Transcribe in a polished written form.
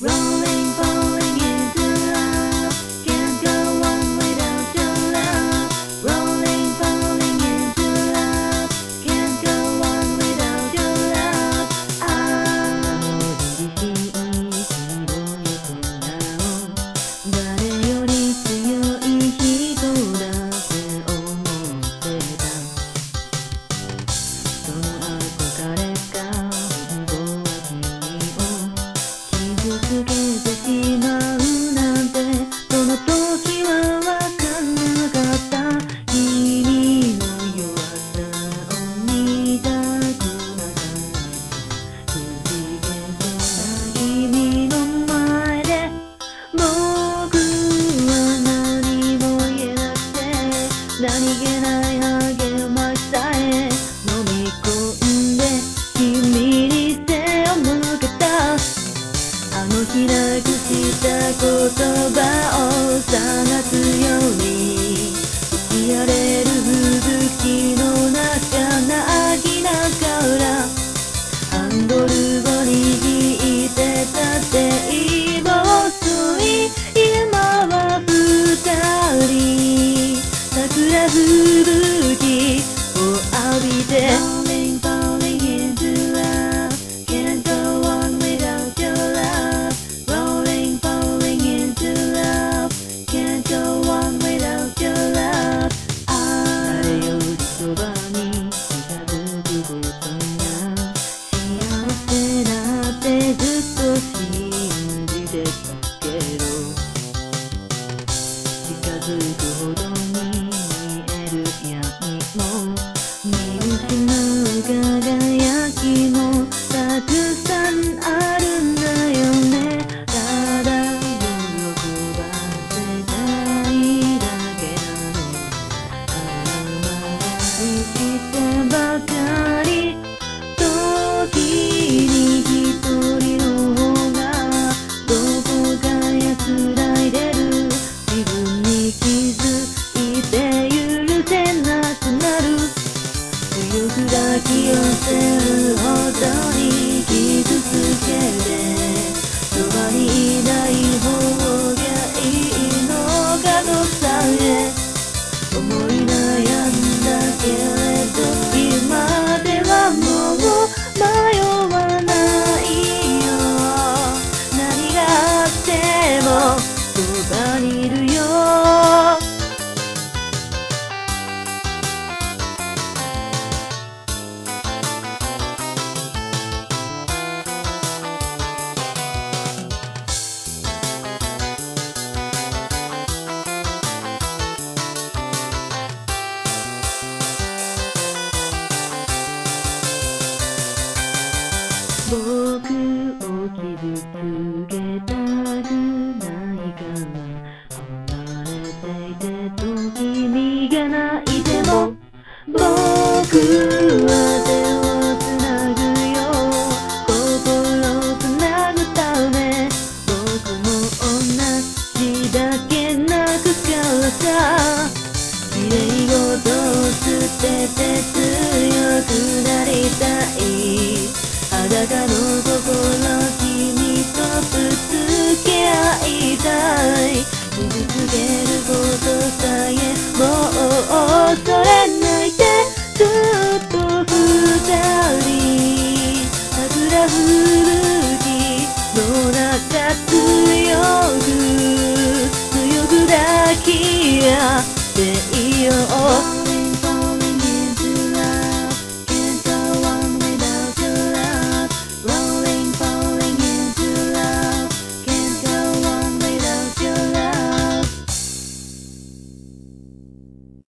Rolling, falling into love. Can't go on without your love. Rolling, falling into love. Can't go on without your love. 自信広い空を誰より強い人だって思ってた。その憧れが本当は君を傷つけてしまうなんて、その時はわかんなかった。君の弱さを見たくなかった。くじけそうな君の前で僕は何も言えなくて、何気ない励ましさえ飲み込んで君に背を向けた。あの日なくした言葉を探すように吹き荒れる吹雪の中泣きながらハンドルを握ってたっていいも遅い。今は二人桜吹雪を浴びて Falling, falling into love. Can't go on without your love. Rolling, falling into love. Can't go on without your love. 誰よりそばに近づくことが幸せだってずっと信じてたけど、近づくほどに見える闇も見失う輝きもたくさんあるんだよね。ただ喜ばせたいだけなの。空回りしてばかり時に一人の方がどこか安らいでる。自分に気づいて許せなくなる。強く抱き寄せるほどに傷つけてそばにいない方がいいのかとさえ思い悩んだけれど、今ではもう迷わないよ。何があってもそばにいるよ。僕を傷つけたくないかな。離れていてと君が泣いても僕は手をつなぐよ。心をつなぐため僕も同じだけ泣くからさ。綺麗事を捨てて強くなりたい。裸の心君とぶつけ合いたい。傷つけることさえもう恐れないでずっと二人桜吹雪の中強く抱き合っていよう。